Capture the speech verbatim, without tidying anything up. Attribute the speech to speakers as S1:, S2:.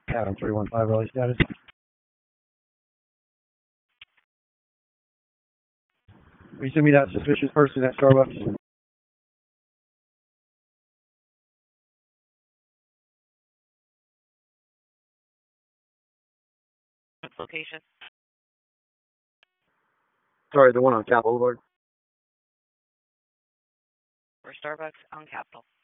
S1: Adam three one five, early status. Will you send me that suspicious person at Starbucks?
S2: Location.
S1: Sorry, the one on Capitol Boulevard.
S2: For Starbucks on Capitol.